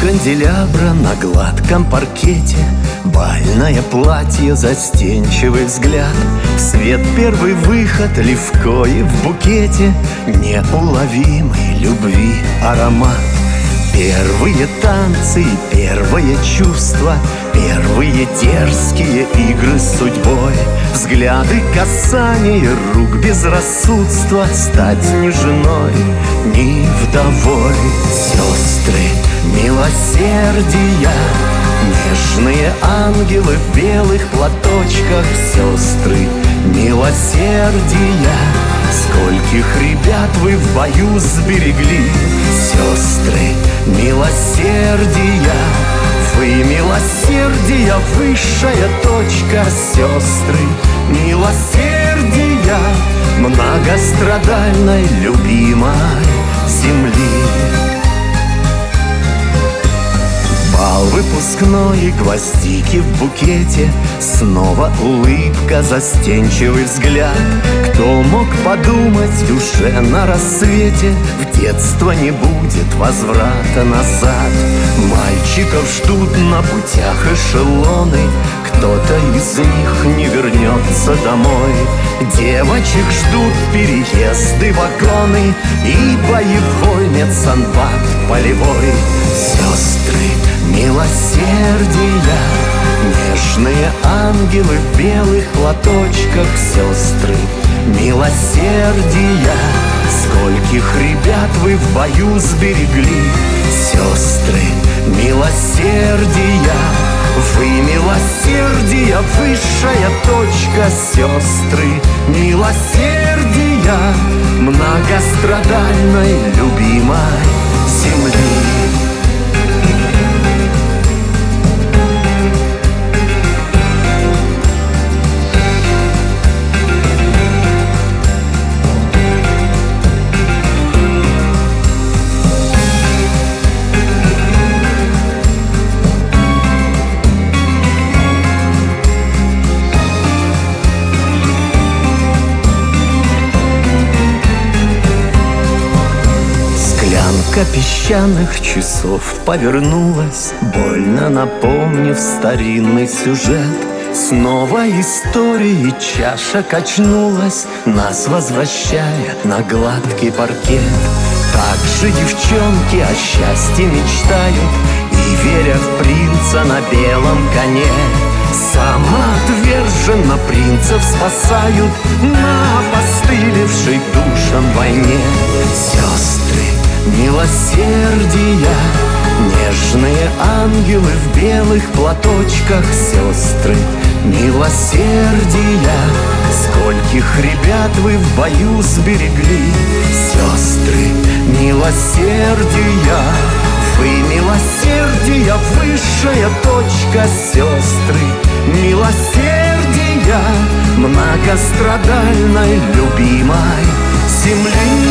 канделябра на гладком паркете, бальное платье, застенчивый взгляд, в свет первый выход, легкое в букете, неуловимый любви аромат. Первые танцы и первое чувство, первые дерзкие игры с судьбой, взгляды, касания рук, безрассудство, стать ни женой, ни вдовой. Сестры милосердия, нежные ангелы в белых платочках, сестры милосердия, скольких ребят вы в бою сберегли. Сестры милосердия, вы милосердия, высшая точка. Сестры милосердия, многострадальной любимой земли. Бал выпускной, гвоздики в букете, снова улыбка, застенчивый взгляд. Кто мог подумать уже на рассвете, в детство не будет возврата назад. Мальчиков ждут на путях эшелоны, кто-то из них не вернется домой. Девочек ждут переезды, вагоны и боевой медсанбат полевой. Сестры милосердия, нежные ангелы в белых платочках. Сестры милосердия, скольких ребят вы в бою сберегли. Сестры милосердия, вы милосердия, высшая точка. Сестры милосердия, многострадальной любимой земли. Стрелка песчаных часов повернулась, больно напомнив старинный сюжет. Снова истории чаша качнулась, нас возвращая на гладкий паркет. Так же девчонки о счастье мечтают и, веря в принца на белом коне, самоотверженно принцев спасают на опостылевшей душам войне. Сестры милосердия, нежные ангелы в белых платочках. Сестры милосердия, скольких ребят вы в бою сберегли. Сестры милосердия, вы милосердия, высшая точка. Сестры милосердия, многострадальной любимой земли.